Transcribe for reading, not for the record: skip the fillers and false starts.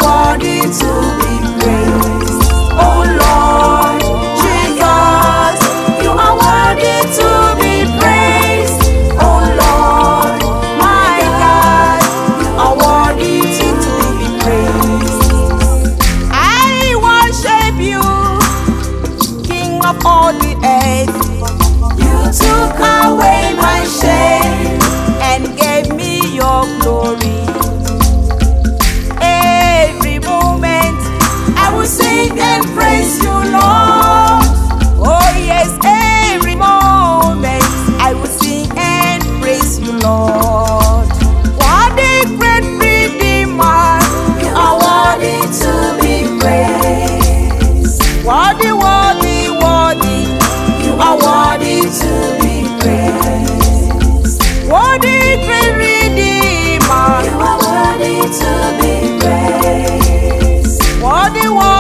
worthy to be praised. Oh Lord Jesus, you are worthy to be praised. Oh Lord, my God, you are worthy to be praised. I worship you, King of all the earth. You took away my shame and gave me your glory. Every moment I will sing and praise you, Lord. Oh yes, every moment I will sing and praise you, Lord. What a great Redeemer, you are worthy to be praised. Worthy, worthy, worthy, you are worthy to be praised. Worthy, great Redeemer, you are worthy to be praised. Worthy, worthy.